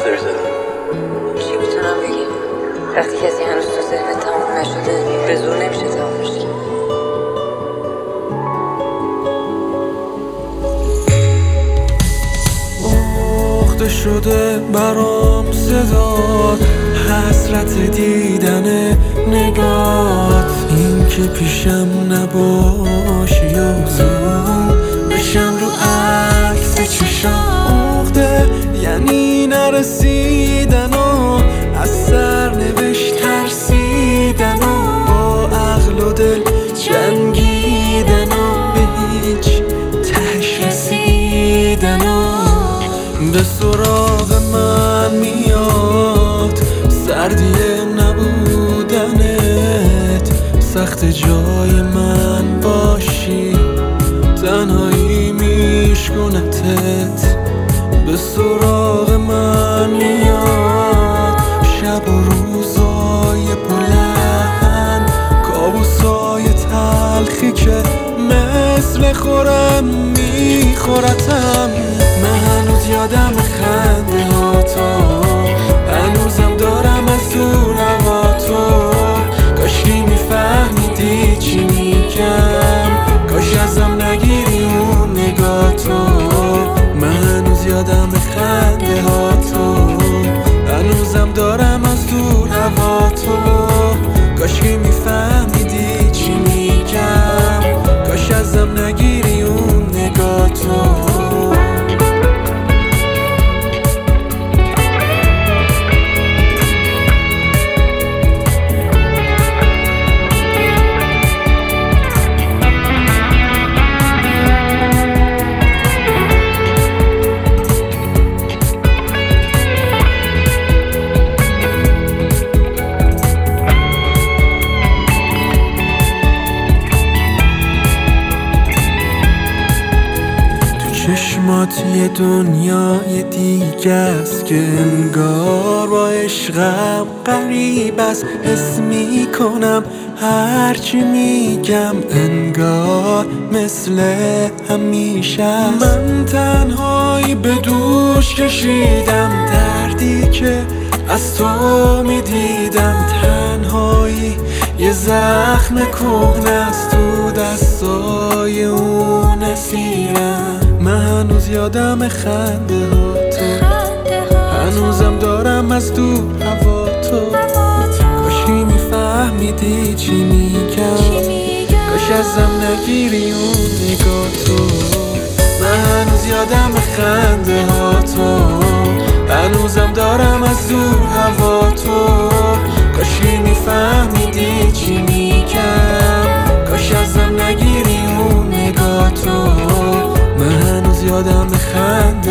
داری زدی؟ چی میتونم بگم؟ وقتی کسی هنوز تو ذهنت تموم نشده به زور نمیشه تمومش کرد. اخته شده برام صدات، حسرت دیدن نگات، این که پیشم نباشی و زوم بشم رو عکس چشام. اخته یعنی نرسیدن و از سرنوشت ترسیدن و با عقل و دل جنگیدن و به هیچ تهش رسیدن و به سراغ من میاد سردی نبودنت، سخت جای من باشی تنهایی میشکنتت. به سراغ من میاد شب و روزای بلند، کابوسای تلخی که مثل خورم میخورتم. من هنوز یادم خنده ها تو، هنوزم دارم از دور هوا تو. کاشکی میفهمیدی چی میگم، کاش ازم نگیری اون نگاه تو. من هنوز یادم خنده ها تو، هنوزم دارم از دور هوا تو. کاشکی میفهمیدی چی میگم، کاش ازم نگیری اون نگاه تو. چشمات یه دنیای دیگه است که انگار با عشقم غریب است. حس میکنم هرچی میگم انگار مثل همیشه است. من تنهایی به دوش کشیدم دردی که از تو میدیدم. تنهایی یه زخم کهنه است تو دستای اون اسیرم. من هنوز یادم خنده ها تو، هنوزم دارم از دور هوا تو. کاشکی میفهمیدی چی میگم، کاش ازم نگیری اون نگاه تو. من هنوز یادم خنده ها تو، هنوزم دارم از دور هوا تو. کاشکی میفهمیدی چی میگم، کاش ازم نگیری اون نگاه تو. من هنوز یادم خنده